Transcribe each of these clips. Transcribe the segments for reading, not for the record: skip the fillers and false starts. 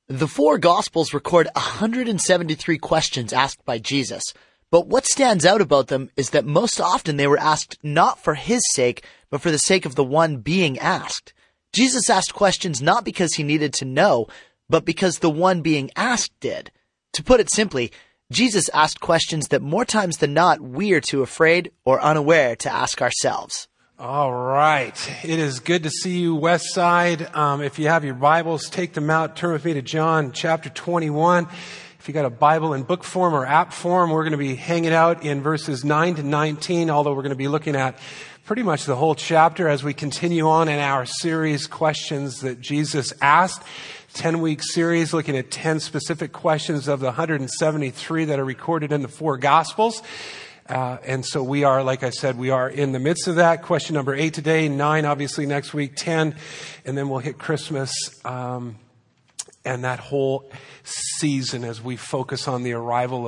The four Gospels record 173 questions asked by Jesus, but what stands out about them is that most often they were asked not for his sake, but for the sake of the one being asked. Jesus asked questions not because he needed to know, but because the one being asked did. To put it simply, Jesus asked questions that more times than not we are too afraid or unaware to ask ourselves. All right. It is good to see you, Westside. If you have your Bibles, take them out. Turn with me to John chapter 21. If you got a Bible in book form or app form, we're going to be hanging out in verses 9 to 19, although we're going to be looking at pretty much the whole chapter as we continue on in our series, Questions That Jesus Asked. 10-week series looking at 10 specific questions of the 173 that are recorded in the four Gospels. And so we are, like I said, we are in the midst of that. Question number 8 today, 9 obviously next week, 10, and then we'll hit Christmas and that whole season as we focus on the arrival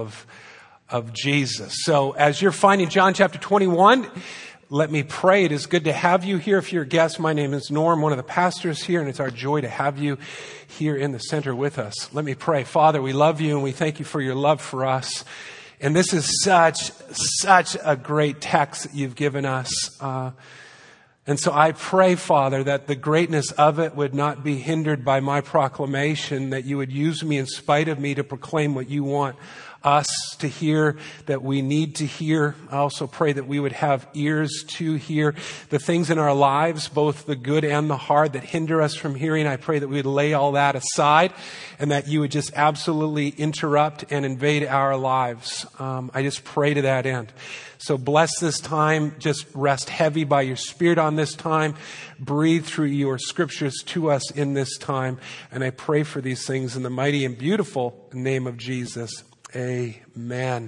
of Jesus. So as you're finding John chapter 21, let me pray. It is good to have you here. If you're a guest, my name is Norm, one of the pastors here, and it's our joy to have you here in the center with us. Let me pray. Father, we love you and we thank you for your love for us. And this is such a great text that you've given us. And so I pray, Father, that the greatness of it would not be hindered by my proclamation, that you would use me in spite of me to proclaim what you want us to hear, that we need to hear. I also pray that we would have ears to hear the things in our lives, both the good and the hard, that hinder us from hearing. I pray that we would lay all that aside and that you would just absolutely interrupt and invade our lives. I just pray to that end. So bless this time. Just rest heavy by your Spirit on this time. Breathe through your scriptures to us in this time. And I pray for these things in the mighty and beautiful name of Jesus. Amen.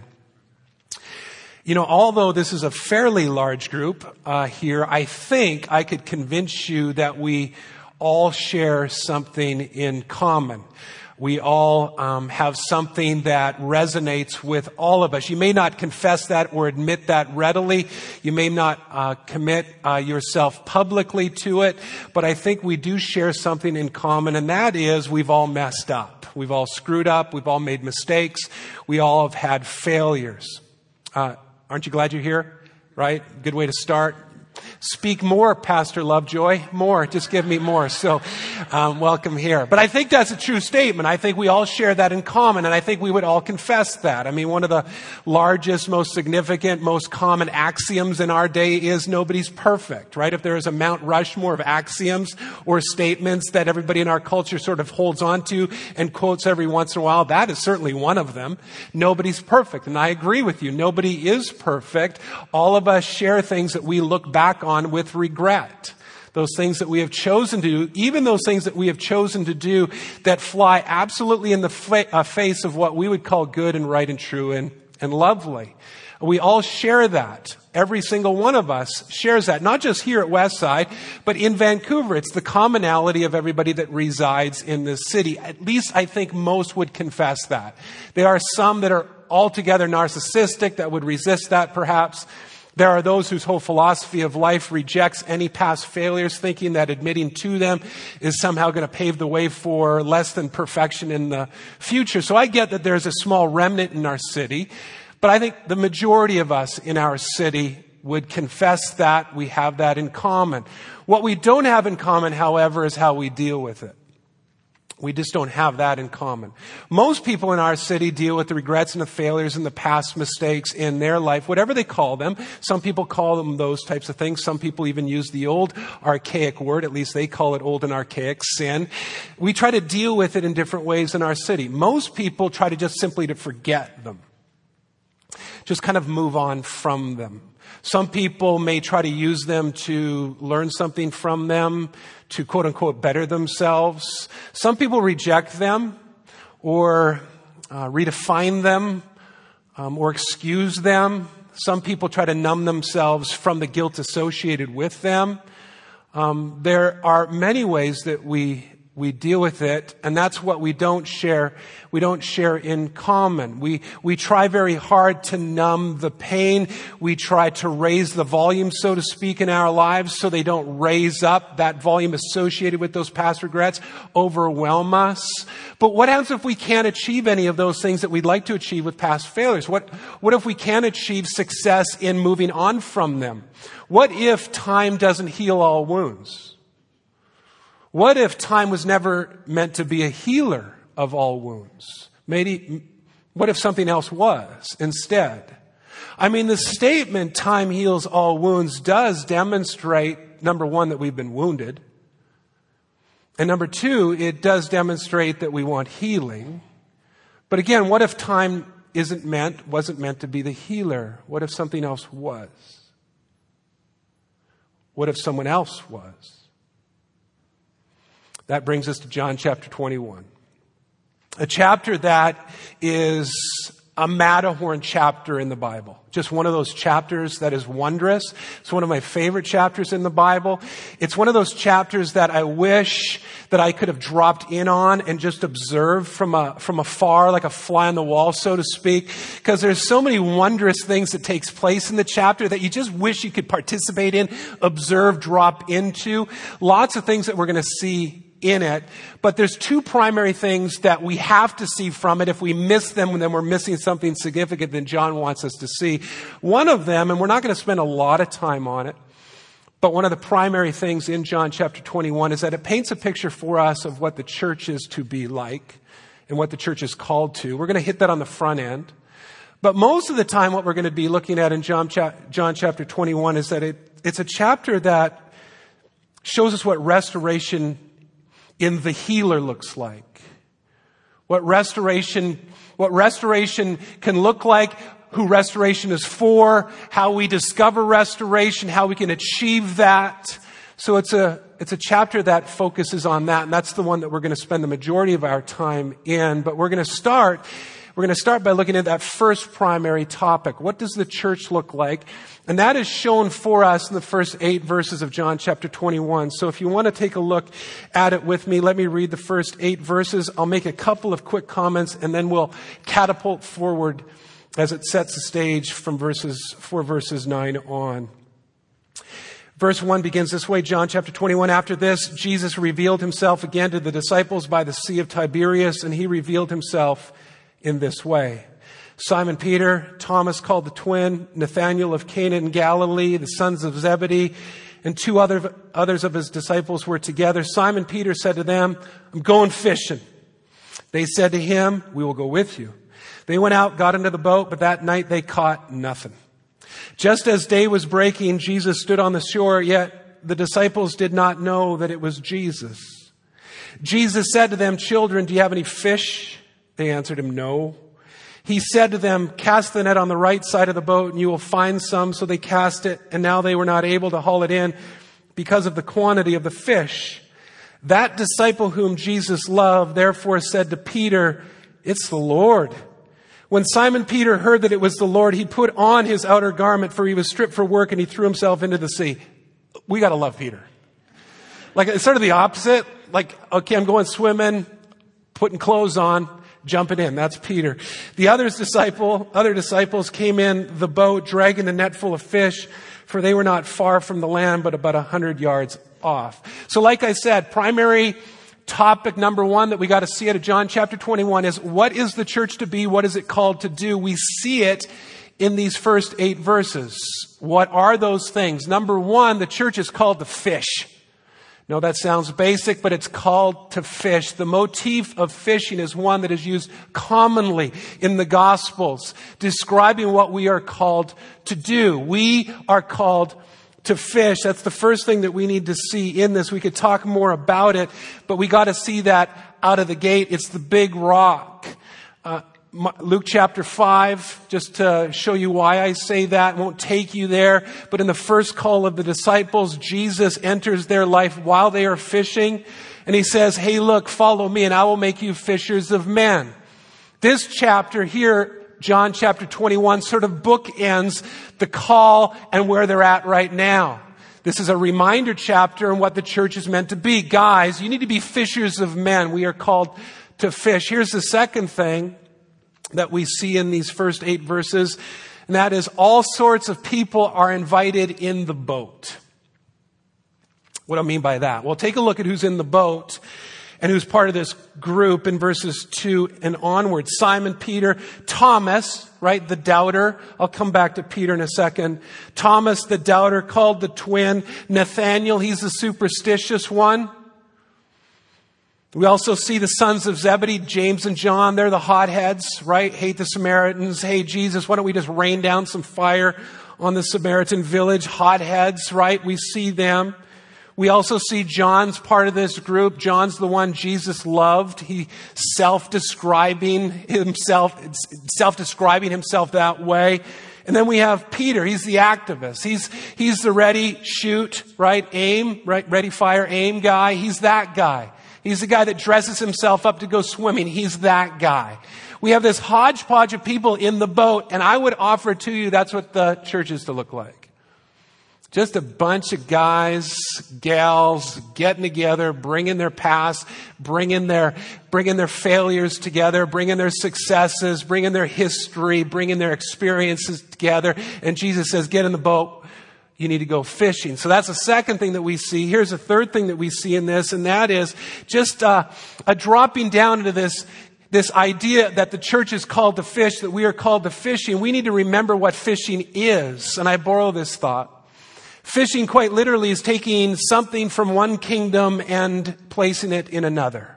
You know, although this is a fairly large group here, I think I could convince you that we all share something in common. We all have something that resonates with all of us. You may not confess that or admit that readily. You may not commit yourself publicly to it, but I think we do share something in common, and that is we've all messed up. We've all screwed up. We've all made mistakes. We all have had failures. Aren't you glad you're here? Right? Good way to start. Speak more, Pastor Lovejoy. More. Just give me more. So, welcome here. But I think that's a true statement. I think we all share that in common, and I think we would all confess that. I mean, one of the largest, most significant, most common axioms in our day is nobody's perfect, right? If there is a Mount Rushmore of axioms or statements that everybody in our culture sort of holds on to and quotes every once in a while, that is certainly one of them. Nobody's perfect. And I agree with you. Nobody is perfect. All of us share things that we look back on with regret. Those things that we have chosen to do, even those things that we have chosen to do that fly absolutely in the face of what we would call good and right and true and lovely. We all share that. Every single one of us shares that, not just here at Westside, but in Vancouver. It's the commonality of everybody that resides in this city. At least I think most would confess that. There are some that are altogether narcissistic that would resist that perhaps. There are those whose whole philosophy of life rejects any past failures, thinking that admitting to them is somehow going to pave the way for less than perfection in the future. So I get that there's a small remnant in our city, but I think the majority of us in our city would confess that we have that in common. What we don't have in common, however, is how we deal with it. We just don't have that in common. Most people in our city deal with the regrets and the failures and the past mistakes in their life, whatever they call them. Some people call them those types of things. Some people even use the old archaic word, at least they call it old and archaic, sin. We try to deal with it in different ways in our city. Most people try to just simply to forget them. Just kind of move on from them. Some people may try to use them to learn something from them, to quote unquote better themselves. Some people reject them or redefine them or excuse them. Some people try to numb themselves from the guilt associated with them. There are many ways that we deal with it, and that's what we don't share. We don't share in common. We try very hard to numb the pain. We try to raise the volume, so to speak, in our lives so they don't raise up that volume associated with those past regrets, overwhelm us. But what happens if we can't achieve any of those things that we'd like to achieve with past failures? What if we can't achieve success in moving on from them? What if time doesn't heal all wounds? What if time was never meant to be a healer of all wounds? What if something else was instead? I mean, the statement, time heals all wounds, does demonstrate, number one, that we've been wounded. And number two, it does demonstrate that we want healing. But again, what if time wasn't meant to be the healer? What if something else was? What if someone else was? That brings us to John chapter 21. A chapter that is a Matterhorn chapter in the Bible. Just one of those chapters that is wondrous. It's one of my favorite chapters in the Bible. It's one of those chapters that I wish that I could have dropped in on and just observed from afar, like a fly on the wall, so to speak. Because there's so many wondrous things that takes place in the chapter that you just wish you could participate in, observe, drop into. Lots of things that we're going to see in it, but there's two primary things that we have to see from it. If we miss them, then we're missing something significant that John wants us to see. One of them, and we're not going to spend a lot of time on it, but one of the primary things in John chapter 21 is that it paints a picture for us of what the church is to be like and what the church is called to. We're going to hit that on the front end. But most of the time, what we're going to be looking at in John chapter 21 is that it's a chapter that shows us what restoration in the healer looks like. What restoration can look like, who restoration is for, how we discover restoration, how we can achieve that. So it's a chapter that focuses on that, and that's the one that we're going to spend the majority of our time in. But we're going to start by looking at that first primary topic. What does the church look like? And that is shown for us in the first 8 verses of John chapter 21. So if you want to take a look at it with me, let me read the first 8 verses. I'll make a couple of quick comments, and then we'll catapult forward as it sets the stage from verses 9 on. Verse 1 begins this way, John chapter 21. After this, Jesus revealed himself again to the disciples by the Sea of Tiberias, and he revealed himself in this way. Simon Peter, Thomas called the twin, Nathanael of Cana in Galilee, the sons of Zebedee, and 2 others of his disciples were together. Simon Peter said to them, I'm going fishing. They said to him, we will go with you. They went out, got into the boat, but that night they caught nothing. Just as day was breaking, Jesus stood on the shore, yet the disciples did not know that it was Jesus. Jesus said to them, children, do you have any fish? They answered him, no. He said to them, cast the net on the right side of the boat and you will find some. So they cast it, and now they were not able to haul it in because of the quantity of the fish. That disciple whom Jesus loved therefore said to Peter, it's the Lord. When Simon Peter heard that it was the Lord, he put on his outer garment, for he was stripped for work, and he threw himself into the sea. We got to love Peter. Like, it's sort of the opposite. Like, okay, I'm going swimming, putting clothes on, jumping in. That's Peter. The other disciples came in the boat, dragging the net full of fish, for they were not far from the land, but about 100 yards off. So like I said, primary topic number 1 that we got to see out of John chapter 21 is, what is the church to be? What is it called to do? We see it in these first 8 verses. What are those things? Number 1, the church is called to fish. No, that sounds basic, but it's called to fish. The motif of fishing is one that is used commonly in the Gospels, describing what we are called to do. We are called to fish. That's the first thing that we need to see in this. We could talk more about it, but we got to see that out of the gate. It's the big rock. Luke chapter 5, just to show you why I say that, won't take you there. But in the first call of the disciples, Jesus enters their life while they are fishing. And he says, hey, look, follow me and I will make you fishers of men. This chapter here, John chapter 21, sort of bookends the call and where they're at right now. This is a reminder chapter on what the church is meant to be. Guys, you need to be fishers of men. We are called to fish. Here's the second thing that we see in these first 8 verses, and that is all sorts of people are invited in the boat. What do I mean by that? Well, take a look at who's in the boat and who's part of this group in verses 2 and onward. Simon Peter, Thomas, right, the doubter. I'll come back to Peter in a second. Thomas, the doubter, called the twin. Nathanael, he's the superstitious one. We also see the sons of Zebedee, James and John. They're the hotheads, right? Hate the Samaritans. Hey, Jesus, why don't we just rain down some fire on the Samaritan village? Hotheads, right? We see them. We also see John's part of this group. John's the one Jesus loved. He self-describing himself that way. And then we have Peter. He's the activist. He's the ready, shoot, right? Aim, right? Ready, fire, aim guy. He's that guy. He's the guy that dresses himself up to go swimming. He's that guy. We have this hodgepodge of people in the boat, and I would offer to you that's what the church is to look like. Just a bunch of guys, gals getting together, bringing their past, bringing their failures together, bringing their successes, bringing their history, bringing their experiences together. And Jesus says, get in the boat. You need to go fishing. So that's the second thing that we see. Here's a third thing that we see in this, and that is just a dropping down into this idea that the church is called to fish, that we are called to fishing. We need to remember what fishing is. And I borrow this thought. Fishing, quite literally, is taking something from one kingdom and placing it in another.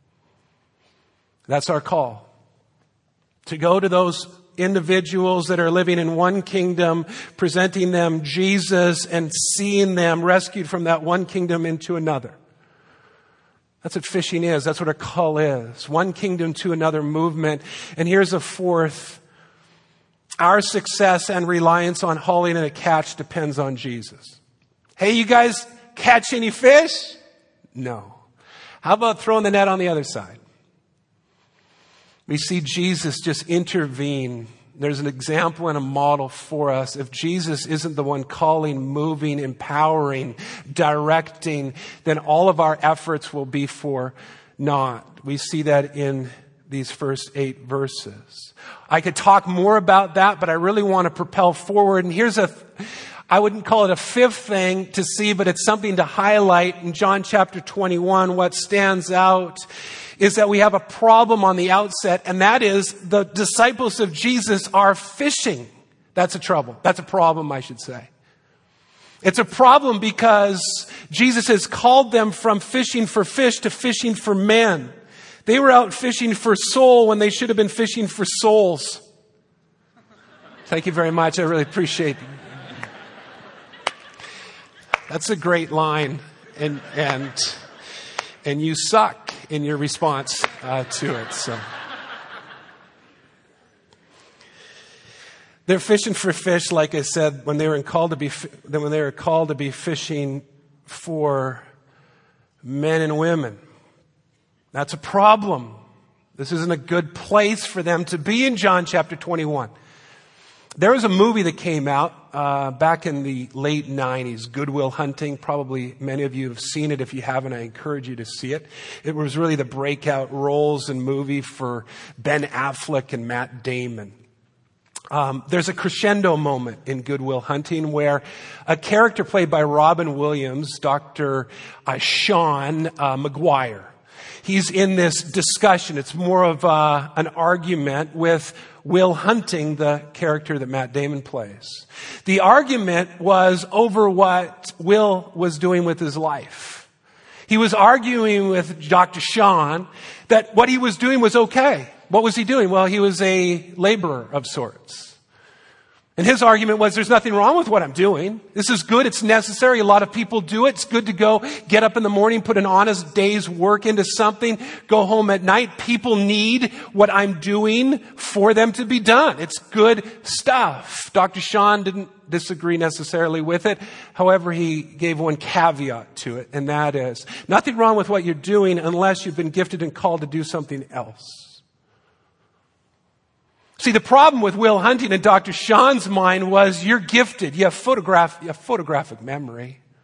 That's our call. To go to those individuals that are living in one kingdom, presenting them Jesus and seeing them rescued from that one kingdom into another. That's what fishing is. That's what our call is. One kingdom to another movement. And here's a fourth. Our success and reliance on hauling in a catch depends on Jesus. Hey, you guys catch any fish? No. How about throwing the net on the other side? We see Jesus just intervene. There's an example and a model for us. If Jesus isn't the one calling, moving, empowering, directing, then all of our efforts will be for naught. We see that in these first 8 verses. I could talk more about that, but I really want to propel forward. And here's I wouldn't call it a fifth thing to see, but it's something to highlight in John chapter 21. What stands out is that we have a problem on the outset, and that is the disciples of Jesus are fishing. That's a trouble. That's a problem, I should say. It's a problem because Jesus has called them from fishing for fish to fishing for men. They were out fishing for soul when they should have been fishing for souls. Thank you very much. I really appreciate it. That's a great line. And you suck in your response to it. So they're fishing for fish, like I said, when they were called to be fishing for men and women. That's a problem. This isn't a good place for them to be in John chapter 21. There was a movie that came out back in the late 90s, Good Will Hunting. Probably many of you have seen it. If you haven't, I encourage you to see it. It was really the breakout roles in movie for Ben Affleck and Matt Damon. There's a crescendo moment in Good Will Hunting where a character played by Robin Williams, Dr. Sean McGuire, he's in this discussion. It's more of an argument with Will Hunting, the character that Matt Damon plays. The argument was over what Will was doing with his life. He was arguing with Dr. Sean that what he was doing was okay. What was he doing? Well, he was a laborer of sorts. And his argument was, there's nothing wrong with what I'm doing. This is good. It's necessary. A lot of people do it. It's good to go get up in the morning, put an honest day's work into something, go home at night. People need what I'm doing for them to be done. It's good stuff. Dr. Sean didn't disagree necessarily with it. However, he gave one caveat to it, and that is, nothing wrong with what you're doing unless you've been gifted and called to do something else. See, the problem with Will Hunting and Dr. Sean's mind was, you're gifted. You have photographic memory.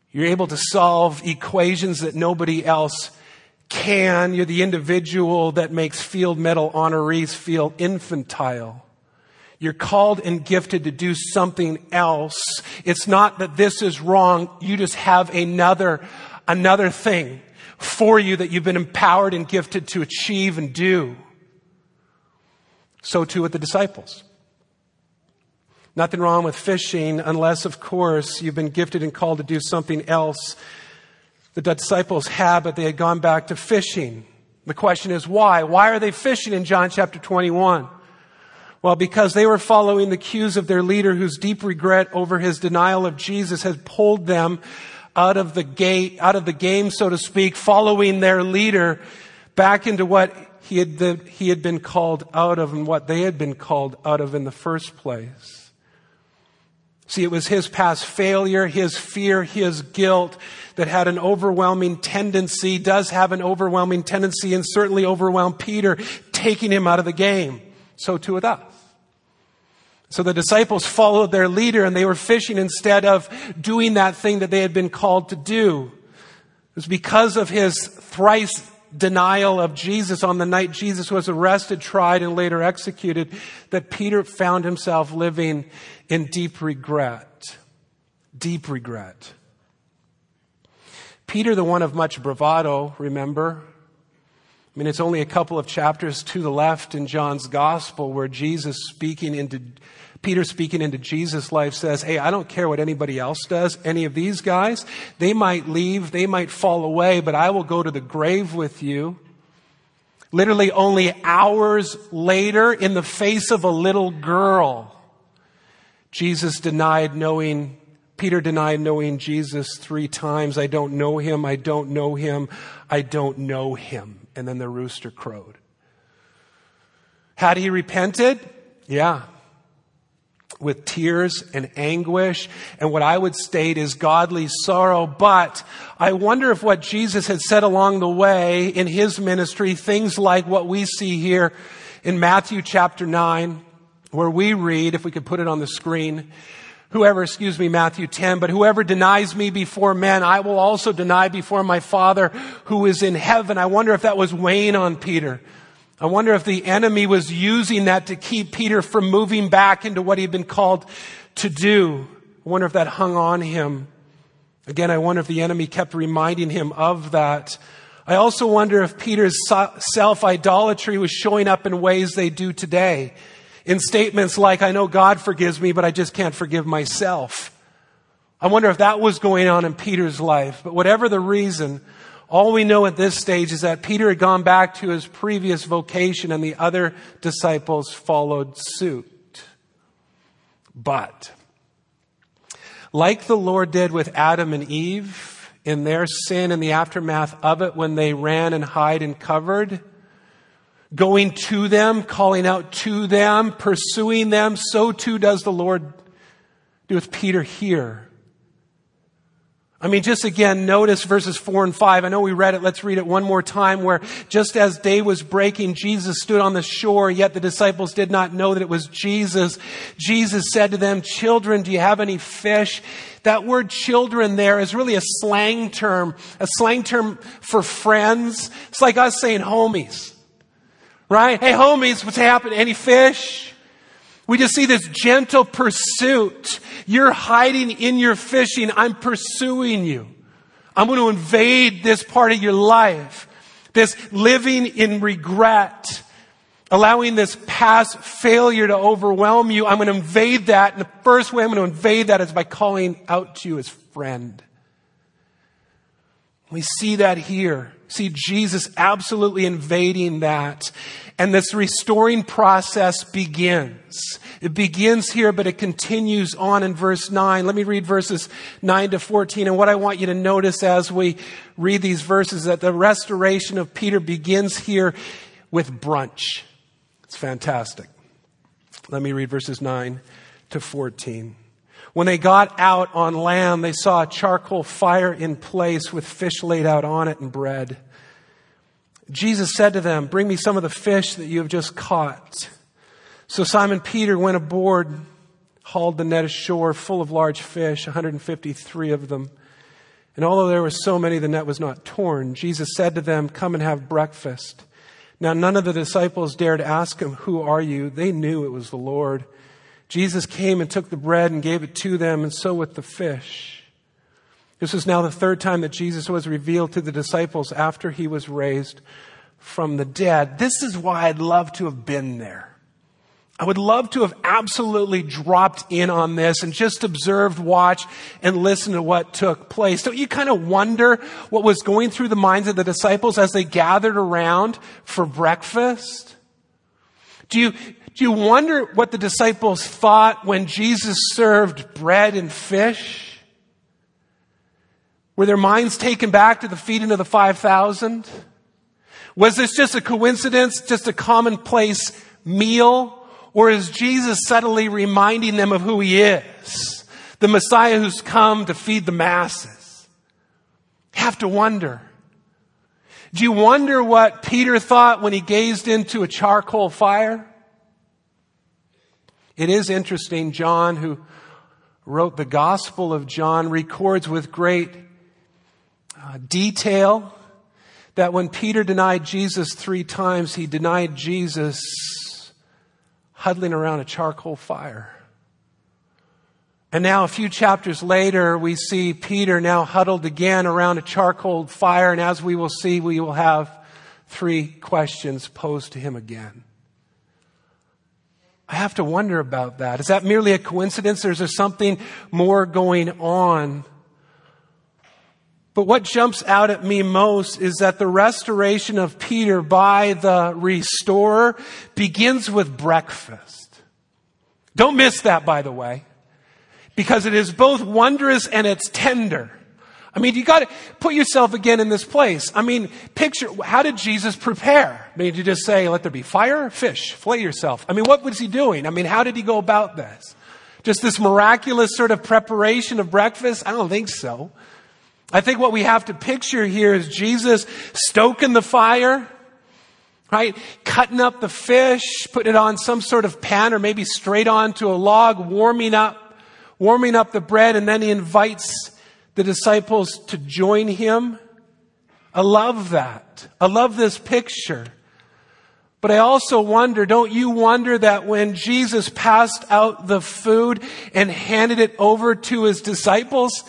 You're able to solve equations that nobody else can. You're the individual that makes field medal honorees feel infantile. You're called and gifted to do something else. It's not that this is wrong. You just have another thing for you that you've been empowered and gifted to achieve and do. So too with the disciples. Nothing wrong with fishing unless, of course, you've been gifted and called to do something else. The disciples had, but they had gone back to fishing. The question is why? Why are they fishing in John chapter 21? Well, because they were following the cues of their leader, whose deep regret over his denial of Jesus had pulled them out of the game, so to speak, following their leader back into what he had been called out of and what they had been called out of in the first place. See, it was his past failure, his fear, his guilt that had an overwhelming tendency, does have an overwhelming tendency, and certainly overwhelmed Peter, taking him out of the game. So too with us. So the disciples followed their leader and they were fishing instead of doing that thing that they had been called to do. It was because of his thrice denial of Jesus on the night Jesus was arrested, tried, and later executed that Peter found himself living in deep regret. Deep regret. Peter, the one of much bravado, remember? I mean, it's only a couple of chapters to the left in John's gospel where Peter speaking into Jesus' life says, hey, I don't care what anybody else does. Any of these guys, they might leave, they might fall away, but I will go to the grave with you. Literally only hours later, in the face of a little girl, Peter denied knowing Jesus 3 times. I don't know him. I don't know him. I don't know him. And then the rooster crowed. Had he repented? Yeah. With tears and anguish and what I would state is godly sorrow. But I wonder if what Jesus had said along the way in his ministry, things like what we see here in Matthew chapter 9, where we read, if we could put it on the screen, Matthew 10, but whoever denies me before men, I will also deny before my Father who is in heaven. I wonder if that was weighing on Peter. I wonder if the enemy was using that to keep Peter from moving back into what he'd been called to do. I wonder if that hung on him. Again, I wonder if the enemy kept reminding him of that. I also wonder if Peter's self-idolatry was showing up in ways they do today. In statements like, I know God forgives me, but I just can't forgive myself. I wonder if that was going on in Peter's life. But whatever the reason, all we know at this stage is that Peter had gone back to his previous vocation and the other disciples followed suit. But, like the Lord did with Adam and Eve in their sin and the aftermath of it when they ran and hid and covered, going to them, calling out to them, pursuing them, so too does the Lord do with Peter here. I mean, just again, notice verses 4 and 5. I know we read it. Let's read it one more time where just as day was breaking, Jesus stood on the shore, yet the disciples did not know that it was Jesus. Jesus said to them, children, do you have any fish? That word children there is really a slang term for friends. It's like us saying homies, right? Hey, homies, what's happening? Any fish? We just see this gentle pursuit. You're hiding in your fishing. I'm pursuing you. I'm going to invade this part of your life. This living in regret. Allowing this past failure to overwhelm you. I'm going to invade that. And the first way I'm going to invade that is by calling out to you as friend. We see that here. See Jesus absolutely invading that. And this restoring process begins. It begins here, but it continues on in verse 9. Let me read verses 9 to 14. And what I want you to notice as we read these verses is that the restoration of Peter begins here with brunch. It's fantastic. Let me read verses 9 to 14. When they got out on land, they saw a charcoal fire in place with fish laid out on it and bread. Jesus said to them, bring me some of the fish that you have just caught. So Simon Peter went aboard, hauled the net ashore full of large fish, 153 of them. And although there were so many, the net was not torn. Jesus said to them, "Come and have breakfast." Now none of the disciples dared ask him, "Who are you?" They knew it was the Lord. Jesus came and took the bread and gave it to them, and so with the fish. This was now the third time that Jesus was revealed to the disciples after he was raised from the dead. This is why I'd love to have been there. I would love to have absolutely dropped in on this and just observed, watched, and listened to what took place. Don't you kind of wonder what was going through the minds of the disciples as they gathered around for breakfast? Do you wonder what the disciples thought when Jesus served bread and fish? Were their minds taken back to the feeding of the 5,000? Was this just a coincidence, just a commonplace meal? Or is Jesus subtly reminding them of who he is? The Messiah who's come to feed the masses. You have to wonder. Do you wonder what Peter thought when he gazed into a charcoal fire? It is interesting, John, who wrote the Gospel of John, records with great detail that when Peter denied Jesus 3 times, he denied Jesus huddling around a charcoal fire. And now a few chapters later, we see Peter now huddled again around a charcoal fire. And as we will see, we will have 3 questions posed to him again. I have to wonder about that. Is that merely a coincidence, or is there something more going on? But what jumps out at me most is that the restoration of Peter by the restorer begins with breakfast. Don't miss that, by the way, because it is both wondrous and it's tender. I mean, you got to put yourself again in this place. I mean, picture, how did Jesus prepare? I mean, did you just say, "Let there be fire, fish, flay yourself"? I mean, what was he doing? I mean, how did he go about this? Just this miraculous sort of preparation of breakfast? I don't think so. I think what we have to picture here is Jesus stoking the fire, right? Cutting up the fish, putting it on some sort of pan or maybe straight onto a log, warming up the bread, and then he invites the disciples to join him. I love that. I love this picture. But I also wonder, don't you wonder that when Jesus passed out the food and handed it over to his disciples,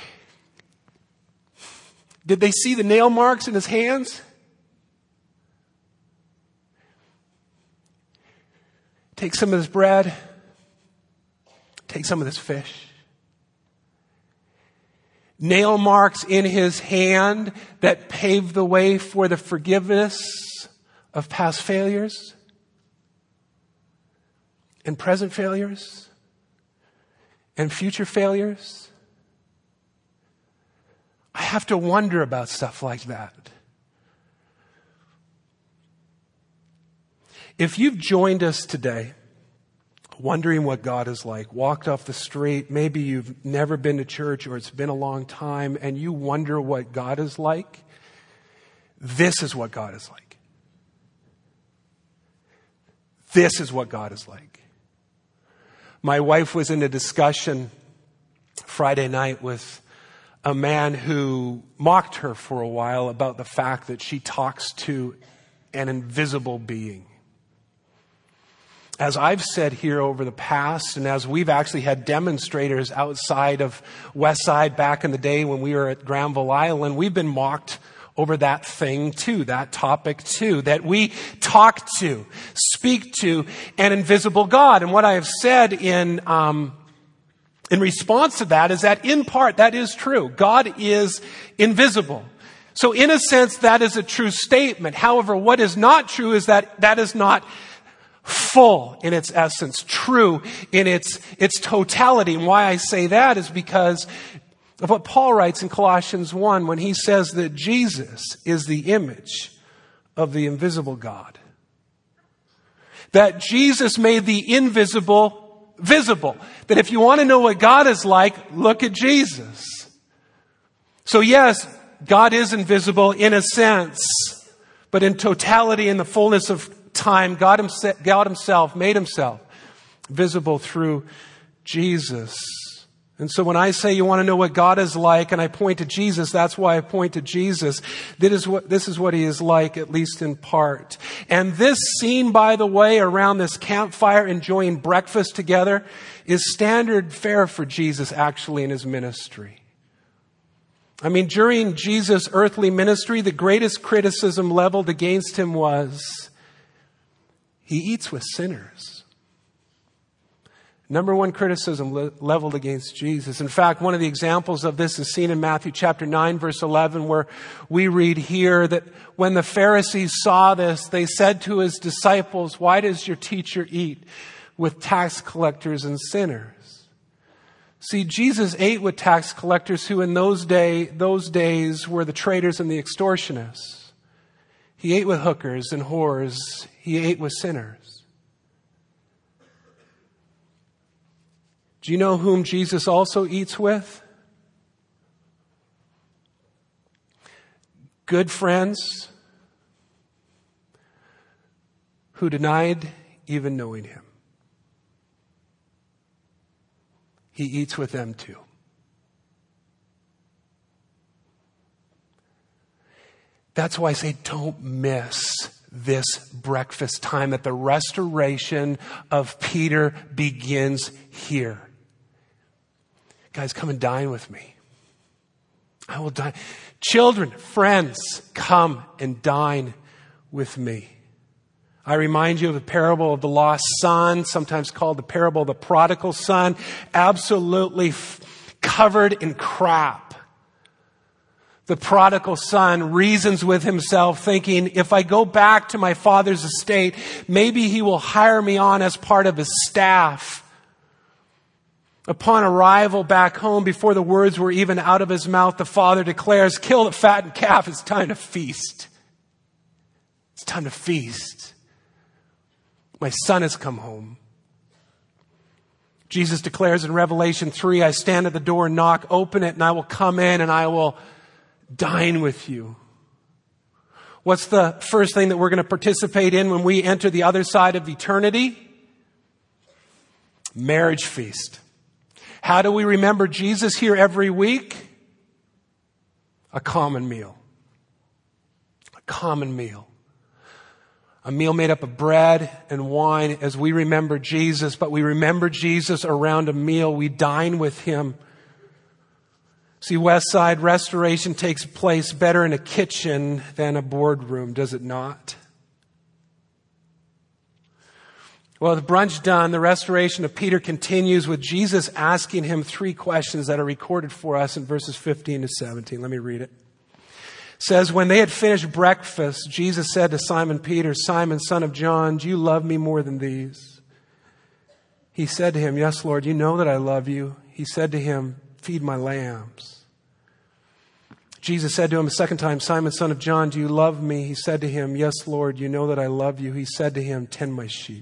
did they see the nail marks in his hands? Take some of this bread. Take some of this fish. Nail marks in his hand that paved the way for the forgiveness of past failures and present failures and future failures. I have to wonder about stuff like that. If you've joined us today, wondering what God is like, walked off the street, maybe you've never been to church or it's been a long time, and you wonder what God is like, this is what God is like. This is what God is like. My wife was in a discussion Friday night with a man who mocked her for a while about the fact that she talks to an invisible being. As I've said here over the past, and as we've actually had demonstrators outside of Westside back in the day when we were at Granville Island, we've been mocked over that thing too, that topic too, that we talk to, speak to an invisible God. And what I have said in response to that is that in part that is true. God is invisible. So in a sense, that is a true statement. However, what is not true is that that is not full in its essence, true in its totality. And why I say that is because of what Paul writes in Colossians 1 when he says that Jesus is the image of the invisible God. That Jesus made the invisible visible. That if you want to know what God is like, look at Jesus. So yes, God is invisible in a sense, but in totality, in the fullness of time, God himself made himself visible through Jesus. And so when I say you want to know what God is like and I point to Jesus, that's why I point to Jesus. This is what he is like, at least in part. And this scene, by the way, around this campfire enjoying breakfast together is standard fare for Jesus actually in his ministry. I mean, during Jesus' earthly ministry, the greatest criticism leveled against him was he eats with sinners. Number one criticism leveled against Jesus. In fact, one of the examples of this is seen in Matthew chapter 9, verse 11, where we read here that when the Pharisees saw this, they said to his disciples, "Why does your teacher eat with tax collectors and sinners?" See, Jesus ate with tax collectors who in those days were the traitors and the extortionists. He ate with hookers and whores. He ate with sinners. Do you know whom Jesus also eats with? Good friends who denied even knowing him. He eats with them too. That's why I say don't miss this breakfast time, that the restoration of Peter begins here. Guys, come and dine with me. I will dine. Children, friends, come and dine with me. I remind you of the parable of the lost son, sometimes called the parable of the prodigal son, absolutely covered in crap. The prodigal son reasons with himself thinking, if I go back to my father's estate, maybe he will hire me on as part of his staff. Upon arrival back home, before the words were even out of his mouth, the father declares, "Kill the fattened calf, it's time to feast. It's time to feast. My son has come home." Jesus declares in Revelation 3, "I stand at the door and knock, open it, and I will come in and I will dine with you." What's the first thing that we're going to participate in when we enter the other side of eternity? Marriage feast. How do we remember Jesus here every week? A common meal. A common meal. A meal made up of bread and wine as we remember Jesus, but we remember Jesus around a meal. We dine with him. See, Westside, restoration takes place better in a kitchen than a boardroom, does it not? Well, the brunch done, the restoration of Peter continues with Jesus asking him three questions that are recorded for us in verses 15 to 17. Let me read it. It says, when they had finished breakfast, Jesus said to Simon Peter, "Simon, son of John, do you love me more than these?" He said to him, "Yes, Lord, you know that I love you." He said to him, "Feed my lambs." Jesus said to him a second time, "Simon, son of John, do you love me?" He said to him, "Yes, Lord, you know that I love you." He said to him, "Tend my sheep."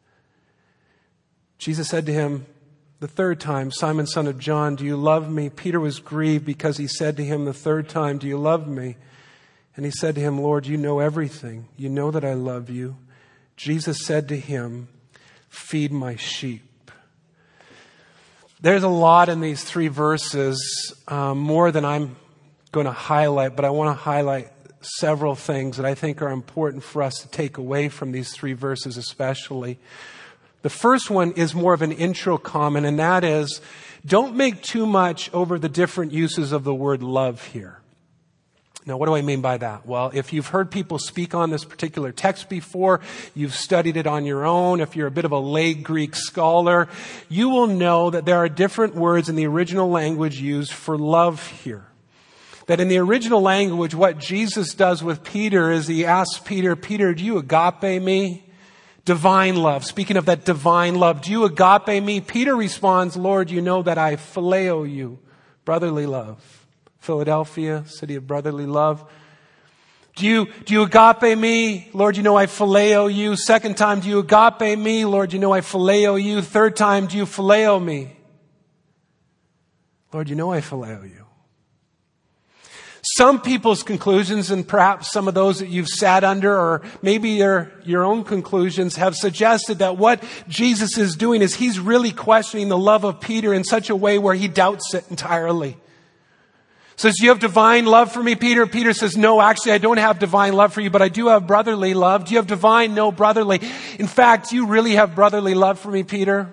Jesus said to him the third time, "Simon, son of John, do you love me?" Peter was grieved because he said to him the third time, "Do you love me?" And he said to him, "Lord, you know everything. You know that I love you." Jesus said to him, "Feed my sheep." There's a lot in these three verses, more than I'm going to highlight, but I want to highlight several things that I think are important for us to take away from these three verses especially. The first one is more of an intro comment, and that is, don't make too much over the different uses of the word love here. Now, what do I mean by that? Well, if you've heard people speak on this particular text before, you've studied it on your own, if you're a bit of a lay Greek scholar, you will know that there are different words in the original language used for love here. That in the original language, what Jesus does with Peter is he asks Peter, "Peter, do you agape me?" Divine love. Speaking of that divine love, do you agape me? Peter responds, "Lord, you know that I phileo you." Brotherly love. Philadelphia, city of brotherly love. Do you agape me? Lord, you know I phileo you. Second time, do you agape me? Lord, you know I phileo you. Third time, do you phileo me? Lord, you know I phileo you. Some people's conclusions, and perhaps some of those that you've sat under, or maybe your own conclusions, have suggested that what Jesus is doing is he's really questioning the love of Peter in such a way where he doubts it entirely. Says, "You have divine love for me, Peter?" Peter says, "No, actually, I don't have divine love for you, but I do have brotherly love." "Do you have divine?" "No, brotherly." "In fact, do you really have brotherly love for me, Peter?"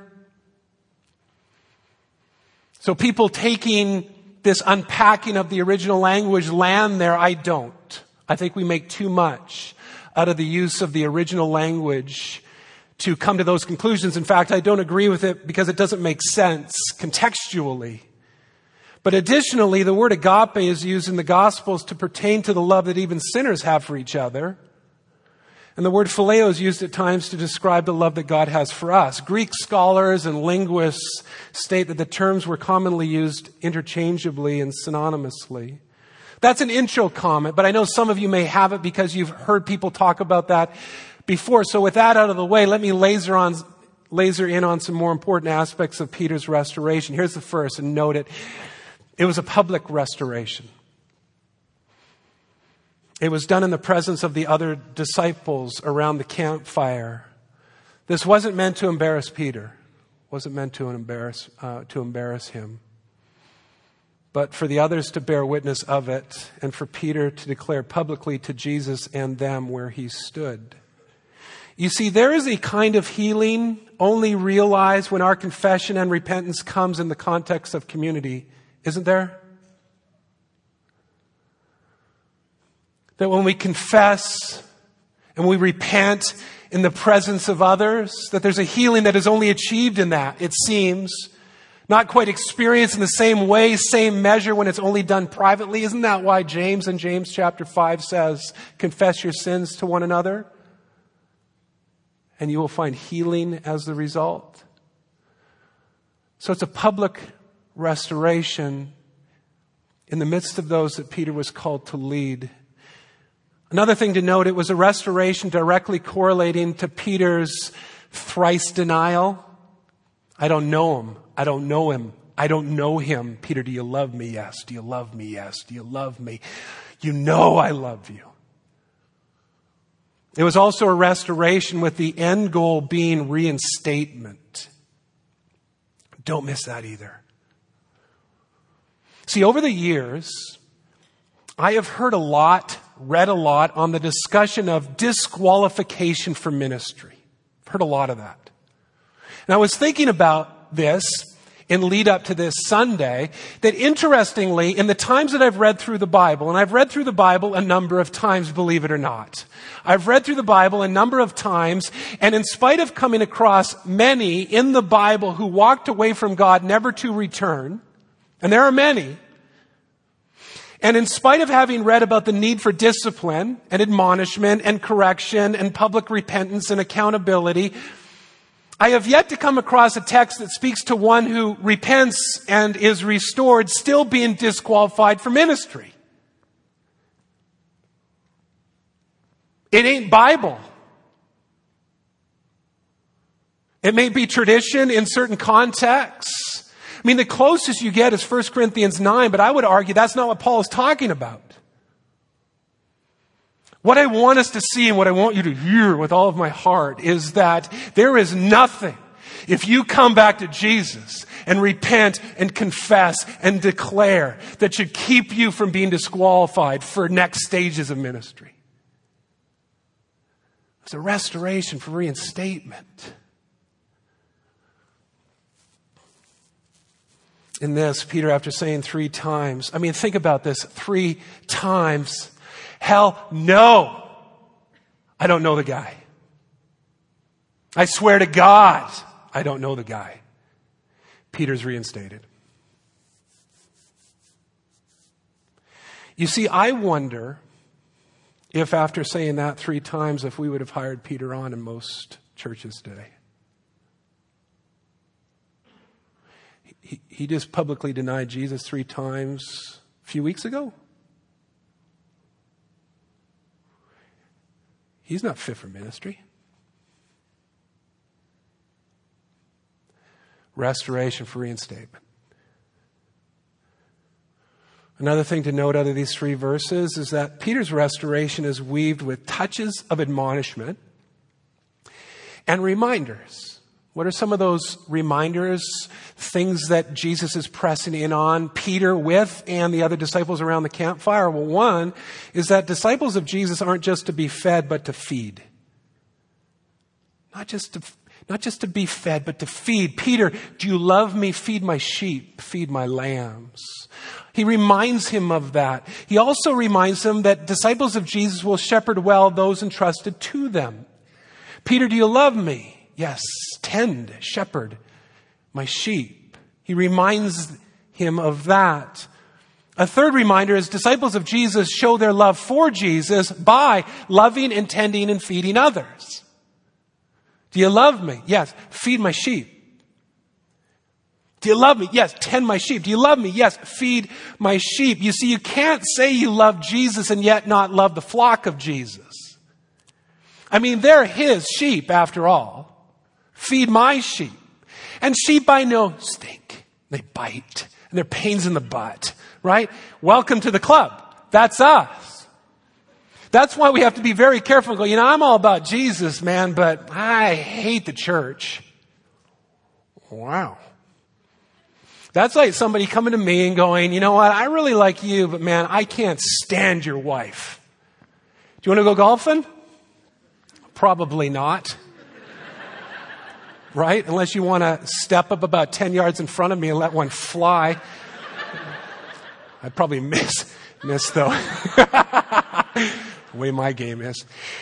So people taking this unpacking of the original language land there, I don't. I think we make too much out of the use of the original language to come to those conclusions. In fact, I don't agree with it because it doesn't make sense contextually. But additionally, the word agape is used in the Gospels to pertain to the love that even sinners have for each other. And the word phileo is used at times to describe the love that God has for us. Greek scholars and linguists state that the terms were commonly used interchangeably and synonymously. That's an intro comment, but I know some of you may have it because you've heard people talk about that before. So with that out of the way, let me laser in on some more important aspects of Peter's restoration. Here's the first, and note it. It was a public restoration. It was done in the presence of the other disciples around the campfire. This wasn't meant to embarrass Peter. Wasn't meant to embarrass him. But for the others to bear witness of it, and for Peter to declare publicly to Jesus and them where he stood. You see, there is a kind of healing only realized when our confession and repentance comes in the context of community, isn't there? That when we confess and we repent in the presence of others, that there's a healing that is only achieved in that, it seems. Not quite experienced in the same way, same measure when it's only done privately. Isn't that why James in James chapter 5 says, confess your sins to one another, and you will find healing as the result? So it's a public restoration in the midst of those that Peter was called to lead. Another thing to note, it was a restoration directly correlating to Peter's thrice denial. I don't know him. I don't know him. I don't know him. Peter, do you love me? Yes. Do you love me? Yes. Do you love me? You know I love you. It was also a restoration with the end goal being reinstatement. Don't miss that either. See, over the years, I have heard a lot, read a lot on the discussion of disqualification for ministry. I've heard a lot of that. And I was thinking about this in lead up to this Sunday, that interestingly, in the times that I've read through the Bible, and I've read through the Bible a number of times, believe it or not. I've read through the Bible a number of times, and in spite of coming across many in the Bible who walked away from God never to return, and there are many, and in spite of having read about the need for discipline and admonishment and correction and public repentance and accountability, I have yet to come across a text that speaks to one who repents and is restored still being disqualified for ministry. It ain't Bible. It may be tradition in certain contexts. I mean, the closest you get is 1 Corinthians 9, but I would argue that's not what Paul is talking about. What I want us to see and what I want you to hear with all of my heart is that there is nothing, if you come back to Jesus and repent and confess and declare, that should keep you from being disqualified for next stages of ministry. It's a restoration for reinstatement. In this, Peter, after saying 3 times, I mean, think about this, 3 times, hell no, I don't know the guy. I swear to God, I don't know the guy. Peter's reinstated. You see, I wonder if after saying that 3 times, if we would have hired Peter on in most churches today. He just publicly denied Jesus 3 times a few weeks ago. He's not fit for ministry. Restoration for reinstatement. Another thing to note out of these 3 verses is that Peter's restoration is weaved with touches of admonishment and reminders. What are some of those reminders, things that Jesus is pressing in on Peter with and the other disciples around the campfire? Well, one is that disciples of Jesus aren't just to be fed, but to feed. Not just to be fed, but to feed. Peter, do you love me? Feed my sheep, feed my lambs. He reminds him of that. He also reminds him that disciples of Jesus will shepherd well those entrusted to them. Peter, do you love me? Yes, tend, shepherd my sheep. He reminds him of that. A third reminder is disciples of Jesus show their love for Jesus by loving and tending and feeding others. Do you love me? Yes, feed my sheep. Do you love me? Yes, tend my sheep. Do you love me? Yes, feed my sheep. You see, you can't say you love Jesus and yet not love the flock of Jesus. I mean, they're his sheep after all. Feed my sheep. And sheep I know stink. They bite. And they're pains in the butt, right? Welcome to the club. That's us. That's why we have to be very careful and go, I'm all about Jesus, man, but I hate the church. Wow. That's like somebody coming to me and going, you know what, I really like you, but man, I can't stand your wife. Do you want to go golfing? Probably not. Right? Unless you want to step up about 10 yards in front of me and let one fly. I'd probably miss though. The way my game is.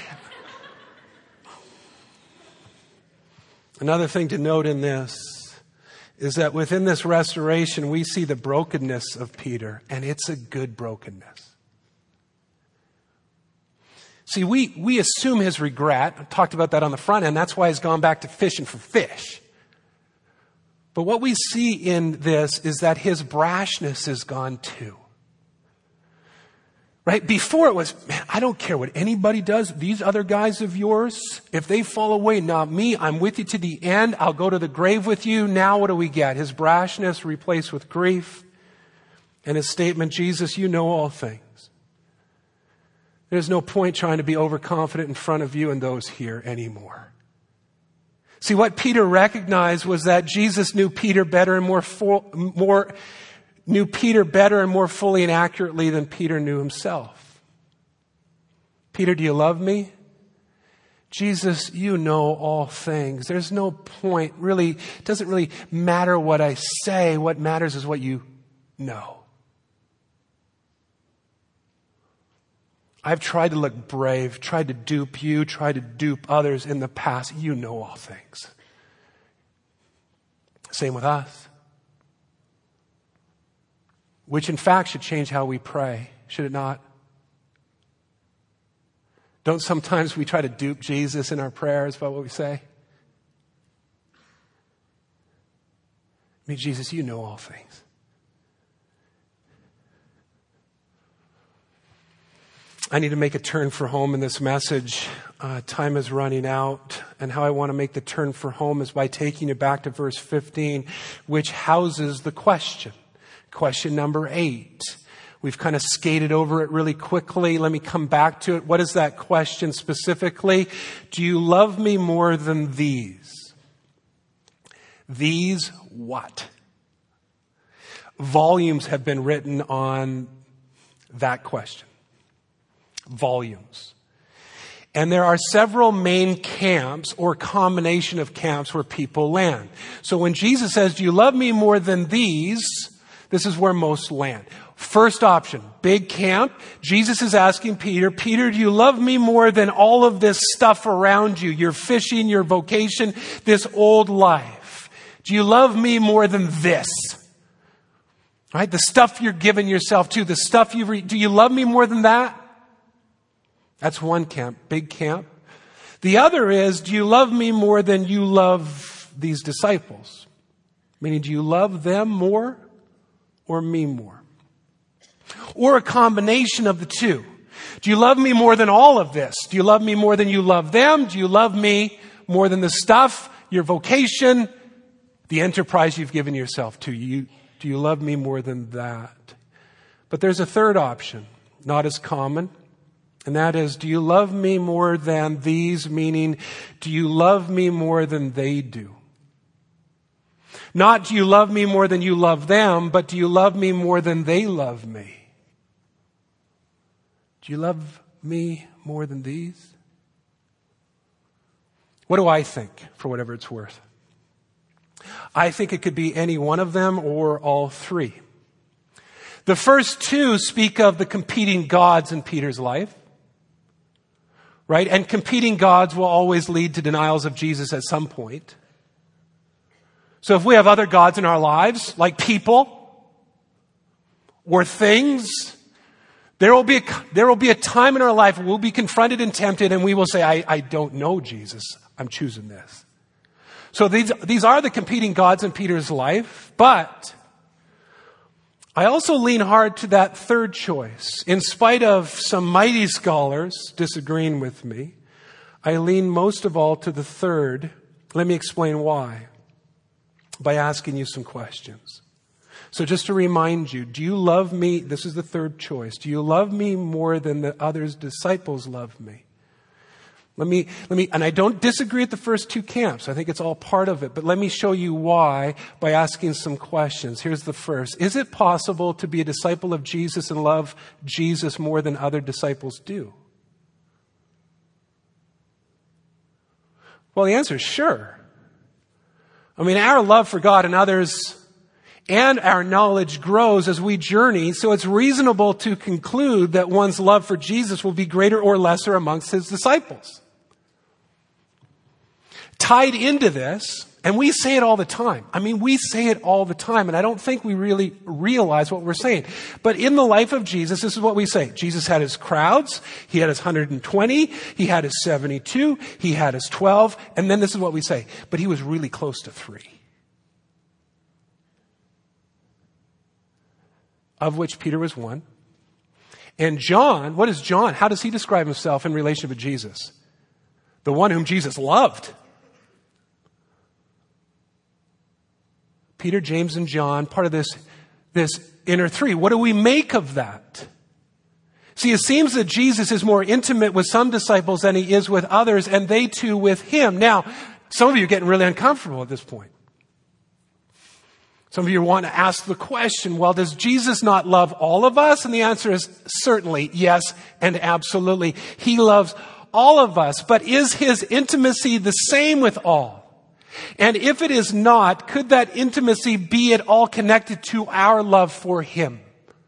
Another thing to note in this is that within this restoration, we see the brokenness of Peter, and it's a good brokenness. See, we assume his regret. I talked about that on the front end. That's why he's gone back to fishing for fish. But what we see in this is that his brashness is gone too. Right? Before it was, man, I don't care what anybody does. These other guys of yours, if they fall away, not me. I'm with you to the end. I'll go to the grave with you. Now what do we get? His brashness replaced with grief. And his statement, Jesus, you know all things. There's no point trying to be overconfident in front of you and those here anymore. See, what Peter recognized was that Jesus knew Peter better and more fully and accurately than Peter knew himself. Peter, do you love me? Jesus, you know all things. There's no point, really, it doesn't really matter what I say. What matters is what you know. I've tried to look brave, tried to dupe you, tried to dupe others in the past. You know all things. Same with us. Which in fact should change how we pray, should it not? Don't sometimes we try to dupe Jesus in our prayers about what we say? I mean, Jesus, you know all things. I need to make a turn for home in this message. Time is running out. And how I want to make the turn for home is by taking you back to verse 15, which houses the question. Question number 8. We've kind of skated over it really quickly. Let me come back to it. What is that question specifically? Do you love me more than these? These what? Volumes have been written on that question. Volumes. And there are several main camps or combination of camps where people land. So when Jesus says, do you love me more than these? This is where most land. First option, big camp. Jesus is asking Peter, Peter, do you love me more than all of this stuff around you? Your fishing, your vocation, this old life. Do you love me more than this? Right? The stuff you're giving yourself to, the stuff do you love me more than that? That's one camp, big camp. The other is, do you love me more than you love these disciples? Meaning, do you love them more or me more? Or a combination of the two. Do you love me more than all of this? Do you love me more than you love them? Do you love me more than the stuff, your vocation, the enterprise you've given yourself to? Do you love me more than that? But there's a third option, not as common, and that is, do you love me more than these? Meaning, do you love me more than they do? Not do you love me more than you love them, but do you love me more than they love me? Do you love me more than these? What do I think, for whatever it's worth? I think it could be any one of them or all three. The first two speak of the competing gods in Peter's life. Right? And competing gods will always lead to denials of Jesus at some point. So if we have other gods in our lives, like people or things, there will be a time in our life where we'll be confronted and tempted and we will say, I don't know Jesus. I'm choosing this. So these are the competing gods in Peter's life, but I also lean hard to that third choice. In spite of some mighty scholars disagreeing with me, I lean most of all to the third. Let me explain why. By asking you some questions. So just to remind you, do you love me? This is the third choice. Do you love me more than the others' disciples love me? Let me, and I don't disagree with the first two camps. I think it's all part of it. But let me show you why by asking some questions. Here's the first. Is it possible to be a disciple of Jesus and love Jesus more than other disciples do? Well, the answer is sure. I mean, our love for God and others and our knowledge grows as we journey, so it's reasonable to conclude that one's love for Jesus will be greater or lesser amongst his disciples. Tied into this, and we say it all the time. I mean, we say it all the time, and I don't think we really realize what we're saying. But in the life of Jesus, this is what we say. Jesus had his crowds. He had his 120. He had his 72. He had his 12. And then this is what we say. But he was really close to 3. Of which Peter was one. And John, what is John? How does he describe himself in relation to Jesus? The one whom Jesus loved. Peter, James, and John, part of this inner 3. What do we make of that? See, it seems that Jesus is more intimate with some disciples than he is with others, and they too with him. Now, some of you are getting really uncomfortable at this point. Some of you want to ask the question, well, does Jesus not love all of us? And the answer is certainly yes and absolutely. He loves all of us, but is his intimacy the same with all? And if it is not, could that intimacy be at all connected to our love for him?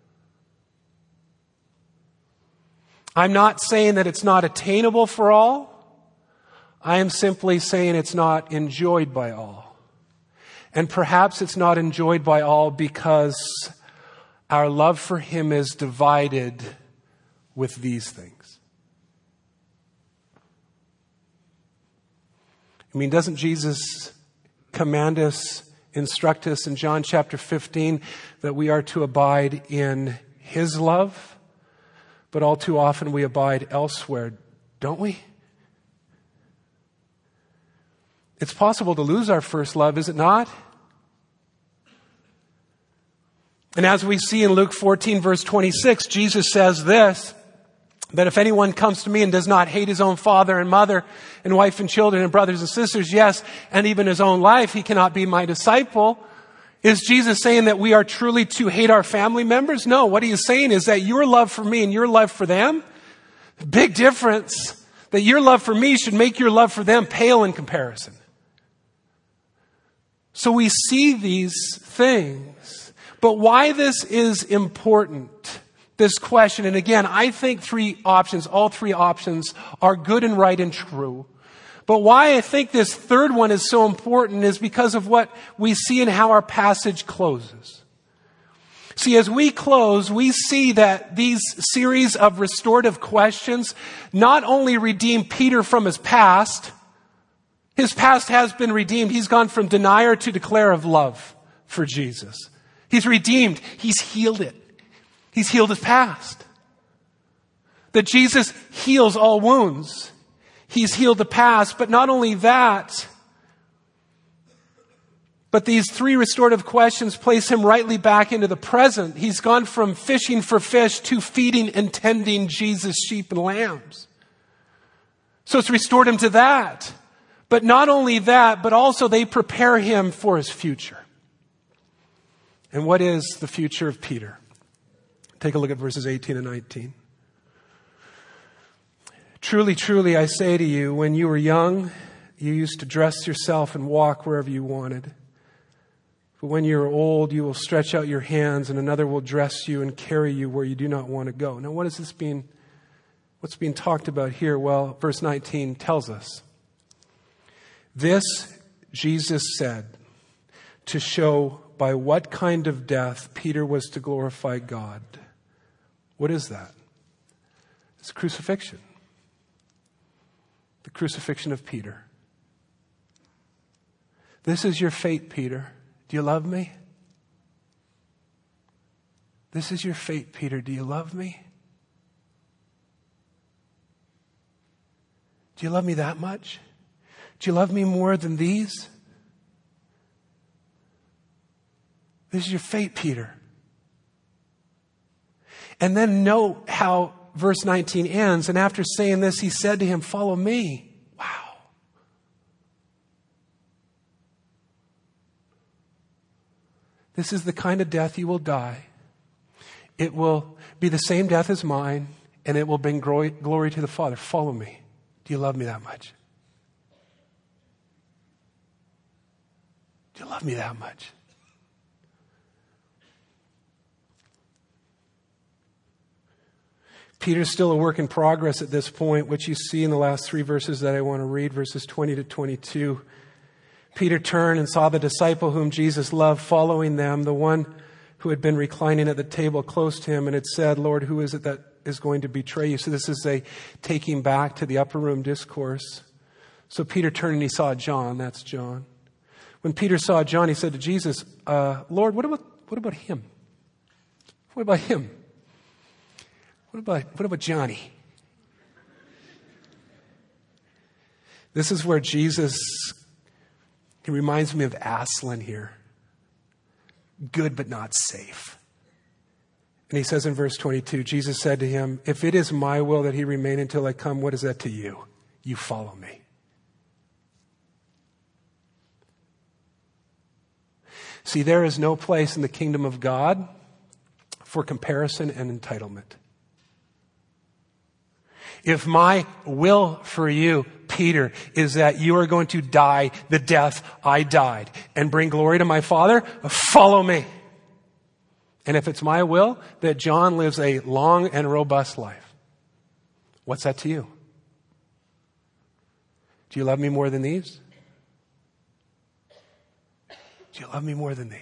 I'm not saying that it's not attainable for all. I am simply saying it's not enjoyed by all. And perhaps it's not enjoyed by all because our love for him is divided with these things. I mean, doesn't Jesus command us, instruct us in John chapter 15 that we are to abide in his love? But all too often we abide elsewhere, don't we? It's possible to lose our first love, is it not? And as we see in Luke 14, verse 26, Jesus says this, that if anyone comes to me and does not hate his own father and mother and wife and children and brothers and sisters, yes, and even his own life, he cannot be my disciple. Is Jesus saying that we are truly to hate our family members? No, what he is saying is that your love for me and your love for them, big difference, that your love for me should make your love for them pale in comparison. So we see these things. But why this is important, this question, and again, I think all three options are good and right and true. But why I think this third one is so important is because of what we see in how our passage closes. See, as we close, we see that these series of restorative questions not only redeem Peter from his past has been redeemed. He's gone from denier to declarer of love for Jesus. He's redeemed. He's healed it. He's healed his past. That Jesus heals all wounds. He's healed the past. But not only that, But these three restorative questions place him rightly back into the present. He's gone from fishing for fish to feeding and tending Jesus' sheep and lambs. So it's restored him to that. But not only that, but also they prepare him for his future. And what is the future of Peter? Take a look at verses 18 and 19. Truly, truly, I say to you, when you were young, you used to dress yourself and walk wherever you wanted. But when you are old, you will stretch out your hands and another will dress you and carry you where you do not want to go. Now, what's being talked about here? Well, verse 19 tells us. This Jesus said to show by what kind of death Peter was to glorify God. What is that? It's crucifixion. The crucifixion of Peter. This is your fate, Peter. Do you love me? This is your fate, Peter. Do you love me? Do you love me that much? Do you love me more than these? This is your fate, Peter. And then note how verse 19 ends. And after saying this, he said to him, follow me. Wow. This is the kind of death you will die. It will be the same death as mine, and it will bring glory to the Father. Follow me. Do you love me that much? Do you love me that much? Peter's still a work in progress at this point, which you see in the last three verses that I want to read, verses 20 to 22. Peter turned and saw the disciple whom Jesus loved following them, the one who had been reclining at the table close to him, and had said, Lord, who is it that is going to betray you? So this is a taking back to the upper room discourse. So Peter turned and he saw John. That's John. When Peter saw John, he said to Jesus, Lord, what about him? What about him? What about Johnny? This is where Jesus, he reminds me of Aslan here. Good but not safe. And he says in verse 22, Jesus said to him, if it is my will that he remain until I come, what is that to you? You follow me. See, there is no place in the kingdom of God for comparison and entitlement. If my will for you, Peter, is that you are going to die the death I died and bring glory to my Father, follow me. And if it's my will that John lives a long and robust life, what's that to you? Do you love me more than these? Do you love me more than these?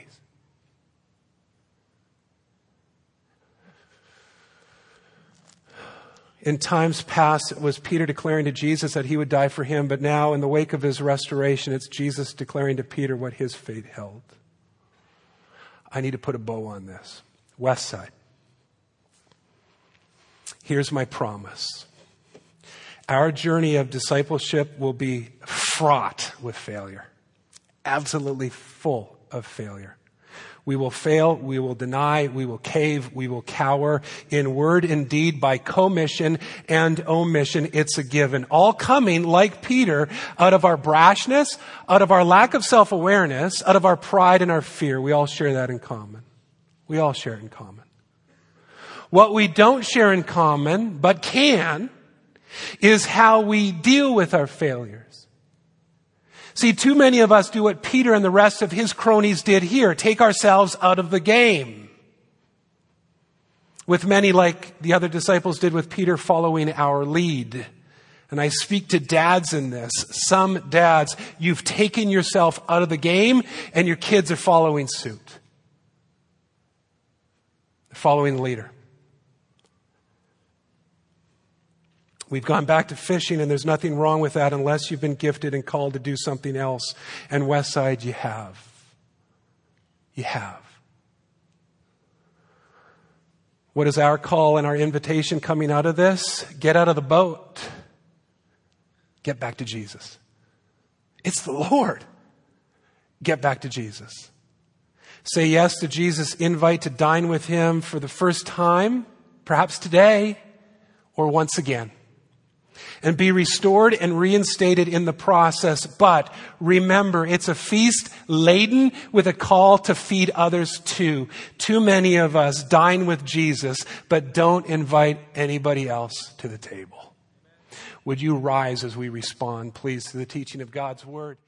In times past, it was Peter declaring to Jesus that he would die for him, but now in the wake of his restoration, it's Jesus declaring to Peter what his fate held. I need to put a bow on this. West Side. Here's my promise. Our journey of discipleship will be fraught with failure. Absolutely full of failure. We will fail, we will deny, we will cave, we will cower in word and deed by commission and omission. It's a given. All coming, like Peter, out of our brashness, out of our lack of self-awareness, out of our pride and our fear. We all share that in common. We all share it in common. What we don't share in common, but can, is how we deal with our failures. See, too many of us do what Peter and the rest of his cronies did here. Take ourselves out of the game. With many, like the other disciples did with Peter, following our lead. And I speak to dads in this. Some dads, you've taken yourself out of the game and your kids are following suit. They're following the leader. We've gone back to fishing, and there's nothing wrong with that unless you've been gifted and called to do something else. And Westside, you have. You have. What is our call and our invitation coming out of this? Get out of the boat. Get back to Jesus. It's the Lord. get back to Jesus. Say yes to Jesus' invite to dine with him for the first time, perhaps today, or once again. And be restored and reinstated in the process. But remember, it's a feast laden with a call to feed others too. Too many of us dine with Jesus, but don't invite anybody else to the table. Would you rise as we respond, please, to the teaching of God's word?